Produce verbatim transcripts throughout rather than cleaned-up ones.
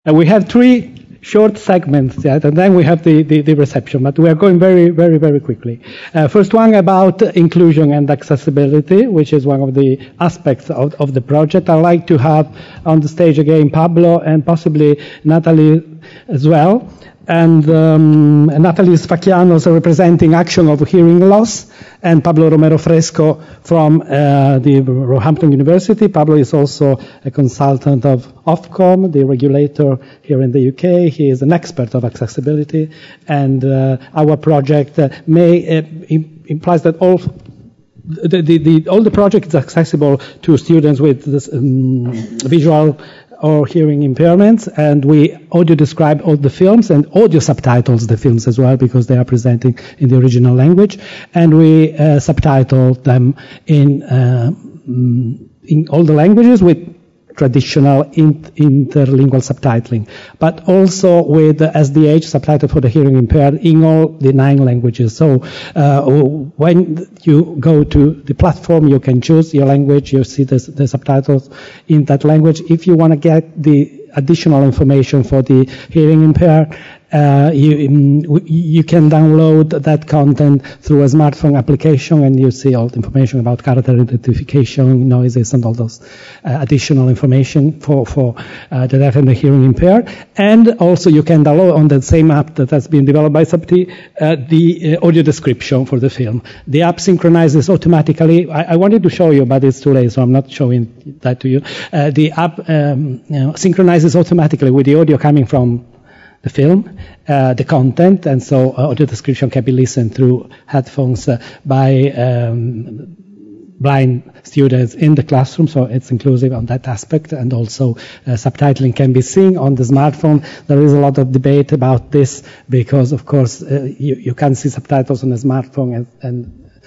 And we have three short segments, yeah, and then we have the, the, the reception, but we are going very, very, very quickly. Uh, first one about inclusion and accessibility, which is one of the aspects of, of the project. I'd like to have on the stage again Pablo and possibly Natalie as well. And um, Natalie Sfacchiano is representing Action of Hearing Loss, and Pablo Romero Fresco from uh, the Roehampton University. Pablo is also a consultant of Ofcom, the regulator here in the U K. He is an expert of accessibility, and uh, our project uh, may uh, implies that all the, the, the all the project is accessible to students with this, um, visual or hearing impairments, and we audio describe all the films and audio subtitles the films as well, because they are presenting in the original language, and we uh, subtitle them in uh, in all the languages with traditional inter interlingual subtitling, but also with the S D H subtitle for the hearing impaired in all the nine languages. So uh, when you go to the platform, you can choose your language, you see the, the subtitles in that language. If you want to get the additional information for the hearing impaired, Uh, you, you can download that content through a smartphone application, and you see all the information about character identification, noises, and all those uh, additional information for, for uh, the deaf and the hearing impaired. And also you can download on the same app that has been developed by SUBTI uh, the uh, audio description for the film. The app synchronizes automatically. I, I wanted to show you, but it's too late, so I'm not showing that to you. Uh, the app um, you know, synchronizes automatically with the audio coming from the film, uh, the content, and so uh, audio description can be listened through headphones uh, by um, blind students in the classroom, so it's inclusive on that aspect, and also uh, subtitling can be seen on the smartphone. There is a lot of debate about this, because of course uh, you, you can see subtitles on a smartphone, and, and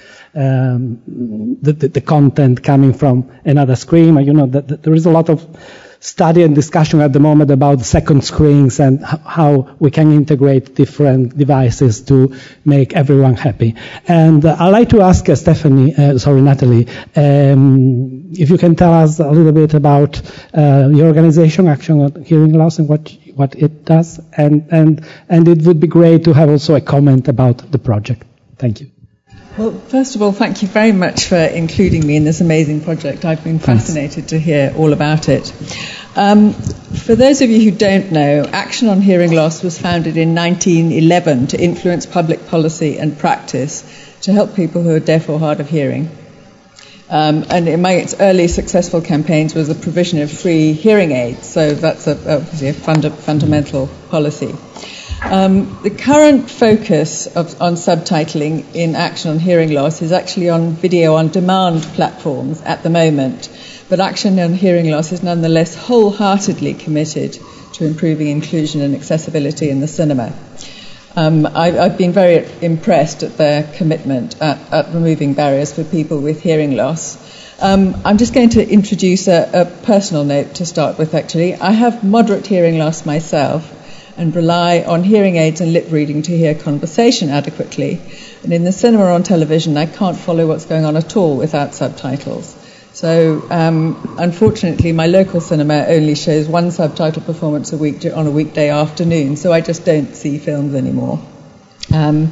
um, the, the, the content coming from another screen. You know, that, that there is a lot of study and discussion at the moment about second screens and how we can integrate different devices to make everyone happy. And uh, I'd like to ask uh, Stephanie, uh, sorry, Natalie, um, if you can tell us a little bit about uh, your organization, Action on Hearing Loss, and what what it does, and and and it would be great to have also a comment about the project. Thank you. Well, first of all, thank you very much for including me in this amazing project. I've been fascinated to hear all about it. Um, for those of you who don't know, Action on Hearing Loss was founded in nineteen eleven to influence public policy and practice to help people who are deaf or hard of hearing. Um, and in my, its early successful campaigns was the provision of free hearing aids, so that's a, obviously a funda- fundamental policy. Um, the current focus of, on subtitling in Action on Hearing Loss is actually on video-on-demand platforms at the moment, but Action on Hearing Loss is nonetheless wholeheartedly committed to improving inclusion and accessibility in the cinema. Um, I've, I've been very impressed at their commitment at, at removing barriers for people with hearing loss. Um, I'm just going to introduce a, a personal note to start with, actually. I have moderate hearing loss myself, and rely on hearing aids and lip reading to hear conversation adequately. And in the cinema or on television, I can't follow what's going on at all without subtitles. So, um, unfortunately, my local cinema only shows one subtitle performance a week on a weekday afternoon, so I just don't see films anymore. Um,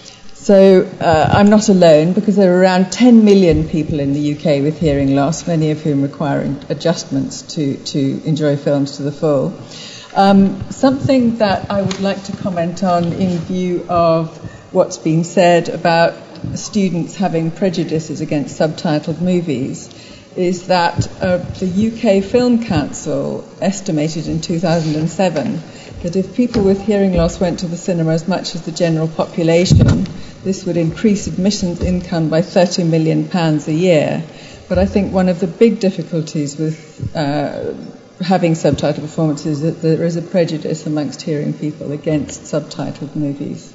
so, uh, I'm not alone, because there are around ten million people in the U K with hearing loss, many of whom require adjustments to, to enjoy films to the full. Um, something that I would like to comment on in view of what's been said about students having prejudices against subtitled movies is that uh, the U K Film Council estimated in two thousand seven that if people with hearing loss went to the cinema as much as the general population, this would increase admissions income by thirty million pounds a year. But I think one of the big difficulties with uh, having subtitled performances, that there is a prejudice amongst hearing people against subtitled movies.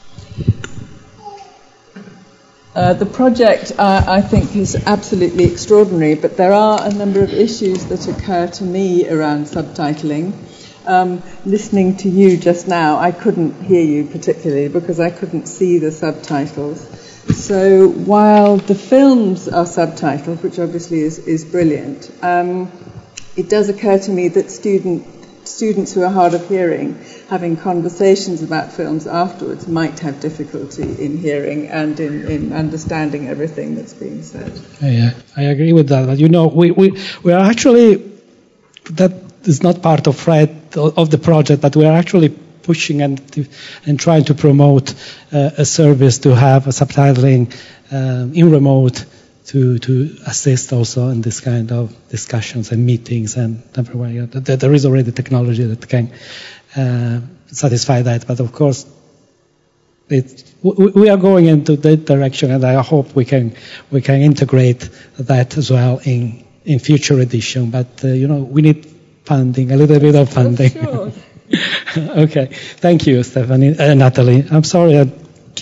Uh, the project, uh, I think, is absolutely extraordinary, but there are a number of issues that occur to me around subtitling. Um, listening to you just now, I couldn't hear you particularly because I couldn't see the subtitles. So while the films are subtitled, which obviously is, is brilliant, um, it does occur to me that student students who are hard of hearing having conversations about films afterwards might have difficulty in hearing and in, in understanding everything that's being said. Yeah, I agree with that. But you know, we, we, we are actually, that is not part of Fred, of the project, but we are actually pushing and to, and trying to promote uh, a service to have a subtitling um, in remote to to assist also in this kind of discussions and meetings and everywhere. Yeah, there is already technology that can uh, satisfy that, but of course it, we are going into that direction, and I hope we can we can integrate that as well in in future edition. But uh, you know, we need funding, a little bit of funding. Oh, sure. Okay, thank you, Stephanie, uh, Natalie. I'm sorry I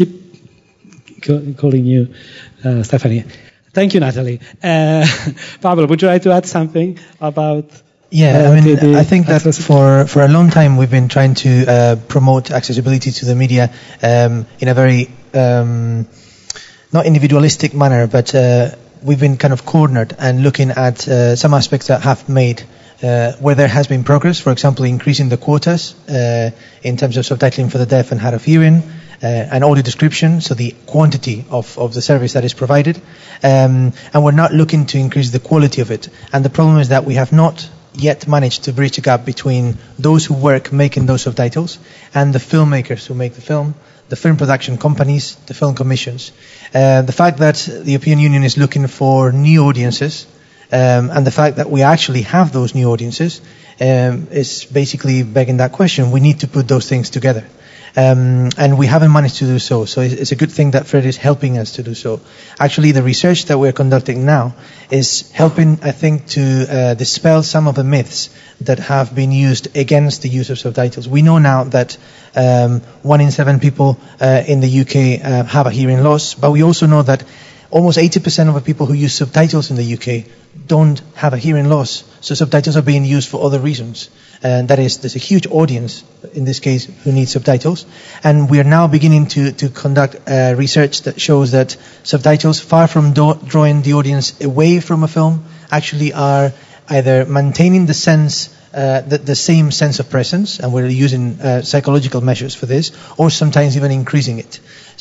keep calling you uh, Stephanie. Thank you, Natalie. Uh, Pablo, would you like to add something about? Yeah, uh, I mean, the, the I think that for for a long time we've been trying to uh, promote accessibility to the media um, in a very um, not individualistic manner, but uh, we've been kind of cornered and looking at uh, some aspects that have made. Uh, where there has been progress, for example, increasing the quotas uh, in terms of subtitling for the deaf and hard of hearing, uh, and audio description, so the quantity of, of the service that is provided. Um, and we're not looking to increase the quality of it. And the problem is that we have not yet managed to bridge a gap between those who work making those subtitles and the filmmakers who make the film, the film production companies, the film commissions. Uh, the fact that the European Union is looking for new audiences, Um, and the fact that we actually have those new audiences um, is basically begging that question. We need to put those things together. Um, and we haven't managed to do so. So it's, it's a good thing that Fred is helping us to do so. Actually, the research that we're conducting now is helping, I think, to uh, dispel some of the myths that have been used against the use of subtitles. We know now that um, one in seven people uh, in the U K uh, have a hearing loss, but we also know that almost eighty percent of the people who use subtitles in the U K don't have a hearing loss. So subtitles are being used for other reasons. And that is, there's a huge audience, in this case, who needs subtitles. And we are now beginning to, to conduct uh, research that shows that subtitles, far from do- drawing the audience away from a film, actually are either maintaining the sense Uh, the, the same sense of presence, and we're using uh, psychological measures for this, or sometimes even increasing it.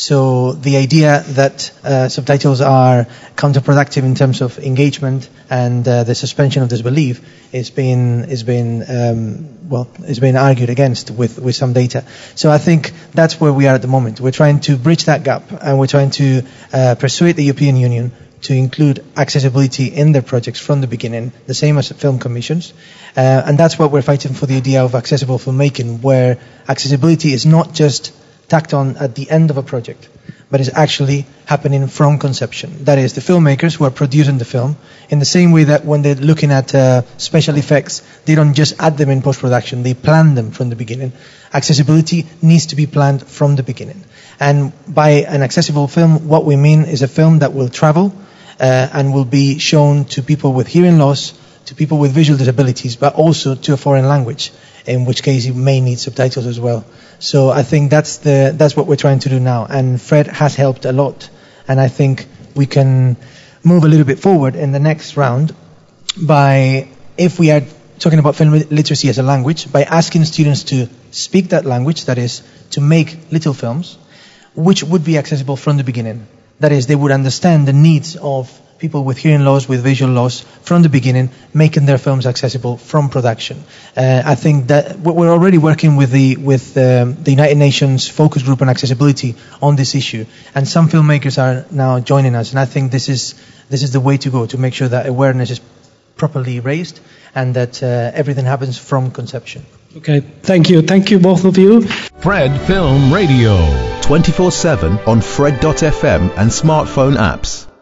So the idea that uh, subtitles are counterproductive in terms of engagement and uh, the suspension of disbelief is being is being um, well is being argued against with, with some data. So I think that's where we are at the moment. We're trying to bridge that gap, and we're trying to uh, persuade the European Union to include accessibility in their projects from the beginning, the same as film commissions. Uh, and that's what we're fighting for, the idea of accessible filmmaking, where accessibility is not just tacked on at the end of a project, but is actually happening from conception. That is, the filmmakers who are producing the film, in the same way that when they're looking at uh, special effects, they don't just add them in post-production, they plan them from the beginning. Accessibility needs to be planned from the beginning. And by an accessible film, what we mean is a film that will travel, Uh, and will be shown to people with hearing loss, to people with visual disabilities, but also to a foreign language, in which case you may need subtitles as well. So I think that's the that's what we're trying to do now, and Fred has helped a lot, and I think we can move a little bit forward in the next round by, if we are talking about film literacy as a language, by asking students to speak that language, that is, to make little films, which would be accessible from the beginning. That is, they would understand the needs of people with hearing loss, with visual loss, from the beginning, making their films accessible from production. Uh, I think that we're already working with the with um, the United Nations Focus Group on Accessibility on this issue, and some filmmakers are now joining us. And I think this is this is the way to go, to make sure that awareness is properly raised and that uh, everything happens from conception. Okay, thank you. Thank you, both of you. Fred Film Radio. twenty-four seven on Fred dot f m and smartphone apps.